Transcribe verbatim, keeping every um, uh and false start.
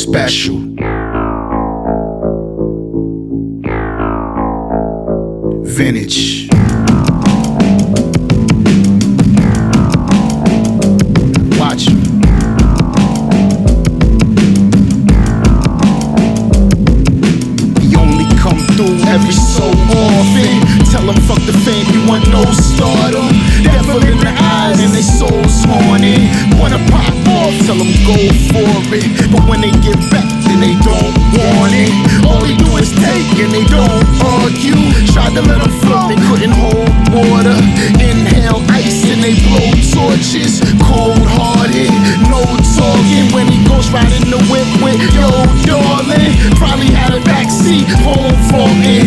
special. Vintage. Watch you. He only come through every so often. Tell him fuck the fame, you want no stardom. Devil in the eyes and they souls haunted. Wanna pop off, tell them go for it. But when they get back, then they don't want it. All they do is take and they don't argue. Tried to let them float, they couldn't hold water. Inhale ice and they blow torches. Cold hearted, no talking. When he goes riding the whip with yo darling, probably had a backseat home for it.